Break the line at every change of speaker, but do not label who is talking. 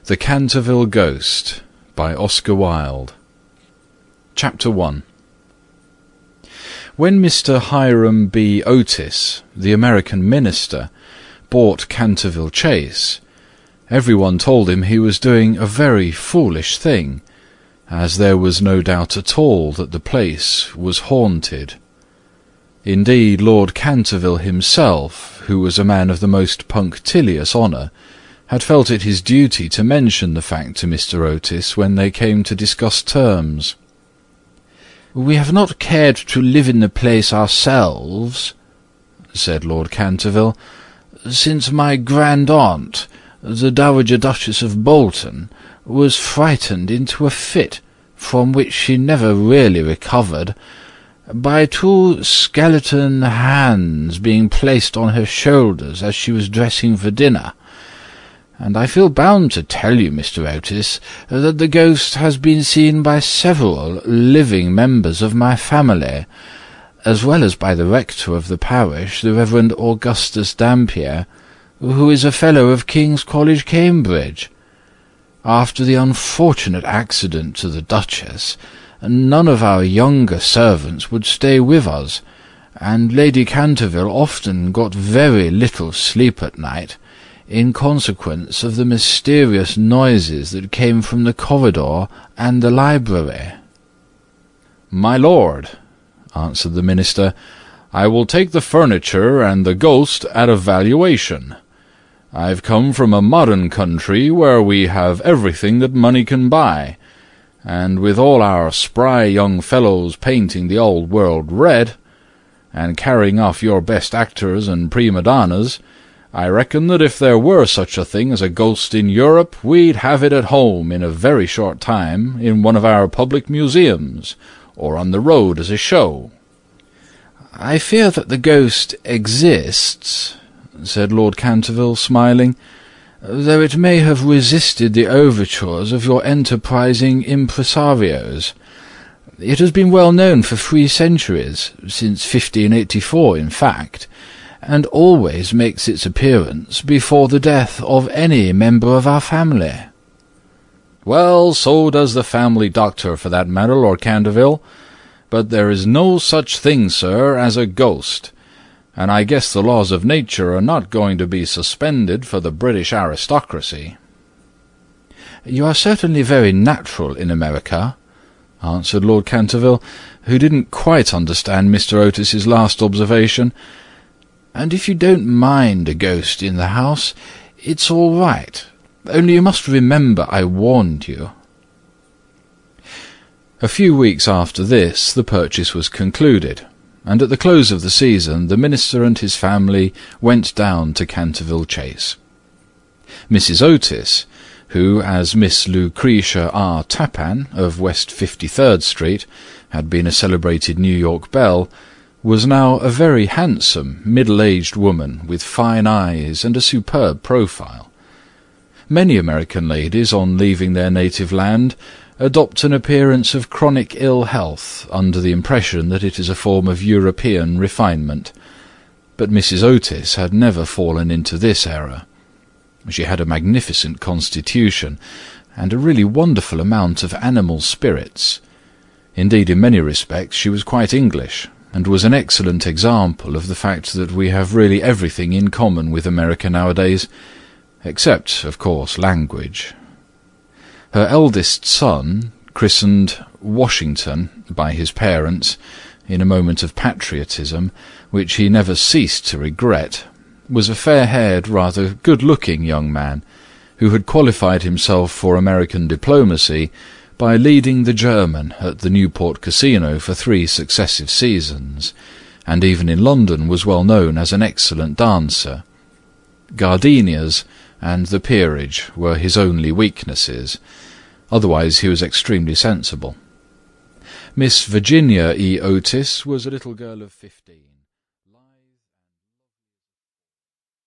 The Canterville Ghost by Oscar Wilde. Chapter 1. When Mr. Hiram B. Otis, the American minister, bought Canterville Chase, everyone told him he was doing a very foolish thing, as there was no doubt at all that the place was haunted. Indeed, Lord Canterville himself, who was a man of the most punctilious honour, had felt it his duty to mention the fact to Mr. Otis when they came to discuss terms. "We have not cared to live in the place ourselves," said Lord Canterville, "since my grand-aunt, the Dowager Duchess of Bolton, was frightened into a fit, from which she never really recovered, by two skeleton hands being placed on her shoulders as she was dressing for dinner. And I feel bound to tell you, Mr. Otis, that the ghost has been seen by several living members of my family, as well as by the rector of the parish, the Reverend Augustus Dampier, who is a fellow of King's College, Cambridge. After the unfortunate accident to the Duchess, none of our younger servants would stay with us, and Lady Canterville often got very little sleep at night, in consequence of the mysterious noises that came from the corridor and the library." "My lord," answered the minister, "I will take the furniture and the ghost at a valuation. I've come from a modern country where we have everything that money can buy, and with all our spry young fellows painting the old world red, and carrying off your best actors and prima donnas, I reckon that if there were such a thing as a ghost in Europe, we'd have it at home in a very short time in one of our public museums, or on the road as a show." "I fear that the ghost exists," said Lord Canterville, smiling, "though it may have resisted the overtures of your enterprising impresarios. It has been well known for 3 centuries, since 1584 in fact, and always makes its appearance before the death of any member of our family." "Well, so does the family doctor, for that matter, Lord Canterville. But there is no such thing, sir, as a ghost, and I guess the laws of nature are not going to be suspended for the British aristocracy." "You are certainly very natural in America," answered Lord Canterville, who didn't quite understand Mr. Otis's last observation, "and if you don't mind a ghost in the house, it's all right. Only you must remember I warned you." A few weeks after this the purchase was concluded, and at the close of the season the minister and his family went down to Canterville Chase. Mrs. Otis, who, as Miss Lucretia R. Tappan, of West 53rd Street, had been a celebrated New York belle, was now a very handsome, middle-aged woman with fine eyes and a superb profile. Many American ladies, on leaving their native land, adopt an appearance of chronic ill health under the impression that it is a form of European refinement. But Mrs. Otis had never fallen into this error. She had a magnificent constitution, and a really wonderful amount of animal spirits. Indeed, in many respects she was quite English, and was an excellent example of the fact that we have really everything in common with America nowadays, except, of course, language. Her eldest son, christened Washington by his parents, in a moment of patriotism, which he never ceased to regret, was a fair-haired, rather good-looking young man, who had qualified himself for American diplomacy by leading the German at the Newport Casino for 3 successive seasons, and even in London was well known as an excellent dancer. Gardenias and the peerage were his only weaknesses. Otherwise he was extremely sensible. Miss Virginia E. Otis was a little girl of 15.